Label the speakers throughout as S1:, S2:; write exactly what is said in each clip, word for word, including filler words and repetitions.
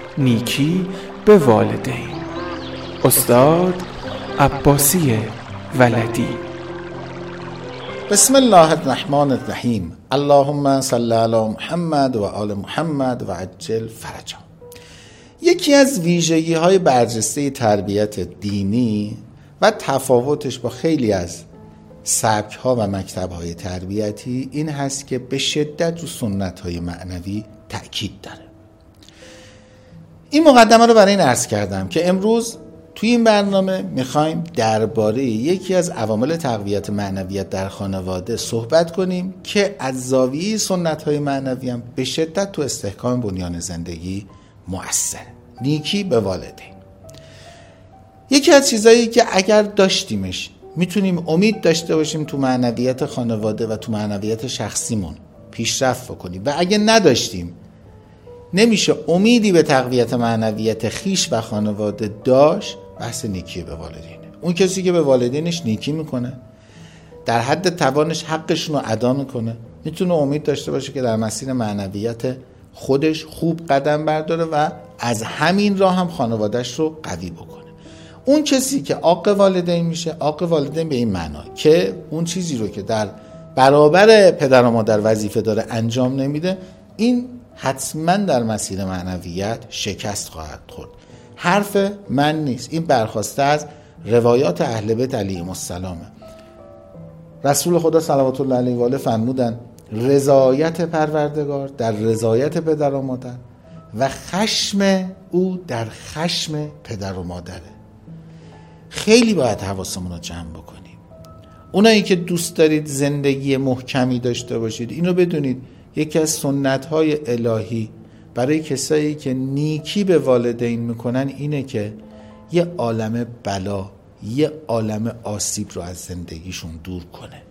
S1: نیکی به والدین. استاد عباسی ولدی.
S2: بسم الله الرحمن الرحیم. اللهم صل علی محمد و آل محمد و عجل فرجا. یکی از ویژگی های برجسته تربیت دینی و تفاوتش با خیلی از سبک ها و مکتب های تربیتی این هست که به شدت رو سنت های معنوی تأکید داره. این مقدمه رو برای این عرض کردم که امروز توی این برنامه میخوایم درباره یکی از عوامل تقویت معنویت در خانواده صحبت کنیم که از زاویه سنت های معنوی هم به شدت تو استحکام بنیان زندگی مؤثره. نیکی به والدین. یکی از چیزایی که اگر داشتیمش میتونیم امید داشته باشیم تو معنویت خانواده و تو معنویت شخصیمون پیشرفت بکنیم و اگه نداشتیم نمیشه امیدی به تقویت معنویت خیش و خانواده داشت. بحث نیکی به والدینه. اون کسی که به والدینش نیکی میکنه، در حد توانش حقشون رو ادا میکنه، میتونه امید داشته باشه که در مسیر معنویت خودش خوب قدم برداره و از همین راه هم خانوادهش رو قوی بکنه. اون کسی که عاق والدین میشه، عاق والدین به این معنا که اون چیزی رو که در برابر پدر و مادر وظیفه داره انجام نمیده، این حتما در مسیر معنویت شکست خواهد خورد. حرف من نیست، این برخواسته از روایات اهل بیت علیهم السلامه. رسول خدا صلوات الله علیه و آله فرمودن رضایت پروردگار در رضایت پدر و مادر و خشم او در خشم پدر و مادره. خیلی باید حواسمون رو جمع بکنیم. اونایی که دوست دارید زندگی محکمی داشته باشید، اینو بدونید یکی از سنت‌های الهی برای کسایی که نیکی به والدین میکنن اینه که یه عالم بلا، یه عالم آسیب رو از زندگیشون دور کنه.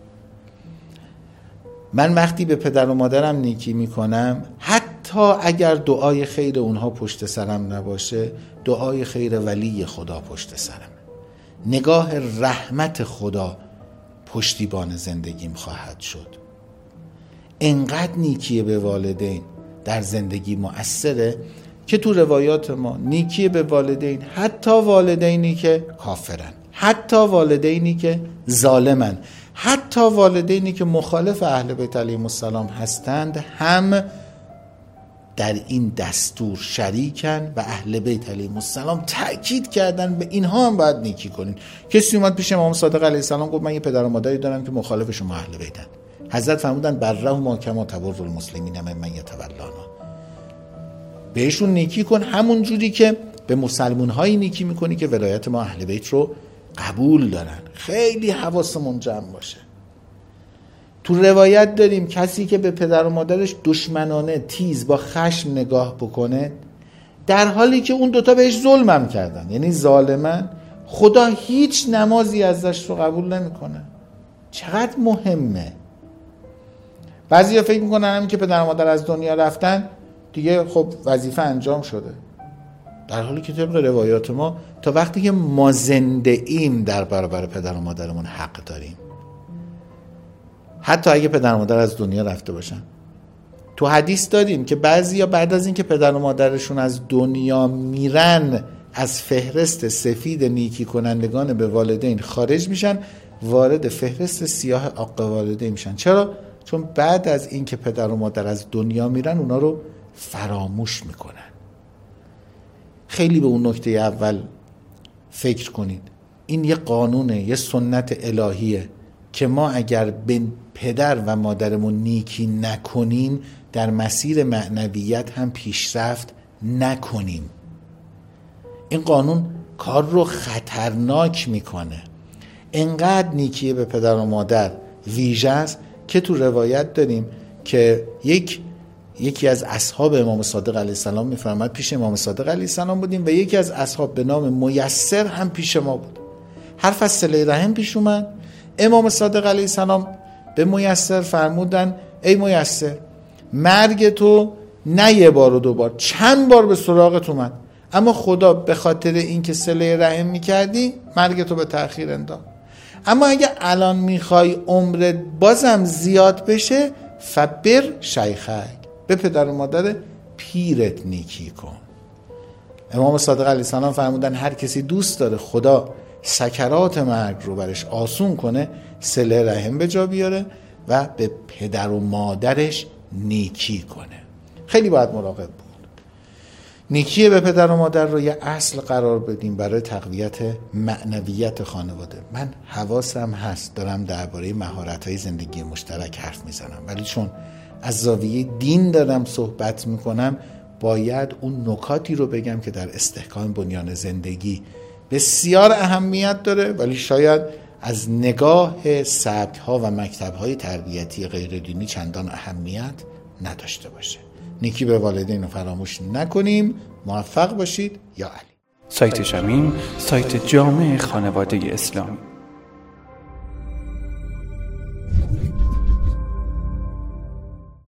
S2: من وقتی به پدر و مادرم نیکی میکنم، حتی اگر دعای خیر اونها پشت سرم نباشه، دعای خیر ولی خدا پشت سرم، نگاه رحمت خدا پشتیبان زندگیم خواهد شد. انقدر نیکی به والدین در زندگی مؤثره که تو روایات ما نیکی به والدین، حتی والدینی که کافرن، حتی والدینی که ظالمن، حتی والدینی که مخالف اهل بیت علیهم السلام هستند، هم در این دستور شریکن و اهل بیت علیهم السلام تأکید کردن به اینها هم باید نیکی کنین. کسی اومد پیش امام صادق علیه السلام گفت من یه پدر و مادری دارم که مخالف شما اهل بیتن. حضرت فرمودن برهما کما تبر المسلمین من یتولانا، بهشون نیکی کن همون جوری که به مسلمون هایی نیکی میکنی که ولایت ما اهل بیت رو قبول دارن. خیلی حواسمون جمع باشه. تو روایت داریم کسی که به پدر و مادرش دشمنانه تیز با خشم نگاه بکنه، در حالی که اون دوتا بهش ظلمم کردن، یعنی ظالمن، خدا هیچ نمازی ازش رو قبول نمیکنه. چقدر مهمه. بعضیا فکر میکنن همین که پدر و مادر از دنیا رفتن دیگه خب وظیفه انجام شده، در حالی که طبق روایات ما تا وقتی که ما زنده ایم در برابر پدر و مادرمون حق داریم، حتی اگه پدر و مادر از دنیا رفته باشن. تو حدیث داریم که بعضیا بعد از این که پدر و مادرشون از دنیا میرن از فهرست سفید نیکی کنندگان به والدین خارج میشن، وارد فهرست سیاه عاق والدین میشن. چرا؟ چون بعد از این که پدر و مادر از دنیا میرن اونا رو فراموش میکنن. خیلی به اون نکته اول فکر کنید. این یه قانونه، یه سنت الهیه که ما اگر به پدر و مادرمون نیکی نکنیم در مسیر معنویت هم پیشرفت نکنیم. این قانون کار رو خطرناک میکنه. انقدر نیکی به پدر و مادر ویژه است که تو روایت داریم که یک یکی از اصحاب امام صادق علیه السلام میفرماد پیش امام صادق علیه السلام بودیم و یکی از اصحاب به نام میسر هم پیش ما بود. حرف از صله رحم پیش اومد. امام صادق علیه السلام به میسر فرمودن ای میسر، مرگ تو نه یه بار و دو بار، چند بار به سراغت اومد، اما خدا به خاطر اینکه صله رحم میکردی مرگ تو به تأخیر انداخت. اما اگه الان میخوای عمرت بازم زیاد بشه، فبر شیخک، به پدر و مادر پیرت نیکی کن. امام صادق علیه السلام فرمودن هر کسی دوست داره خدا سکرات مرگ رو برش آسون کنه، صله رحم به جا بیاره و به پدر و مادرش نیکی کنه. خیلی باید مراقب بود. نیکی به پدر و مادر رو یه اصل قرار بدیم برای تقویت معنویت خانواده. من حواسم هست دارم درباره مهارت‌های زندگی مشترک حرف میزنم، ولی چون از زاویه دین دارم صحبت میکنم باید اون نکاتی رو بگم که در استحکام بنیان زندگی بسیار اهمیت داره، ولی شاید از نگاه سبک‌ها و مکتب‌های تربیتی غیر دینی چندان اهمیت نداشته باشه. نیکی به والدین رو فراموش نکنیم. موفق باشید. یا علی.
S1: سایت شمیم، سایت جامع خانواده اسلامی.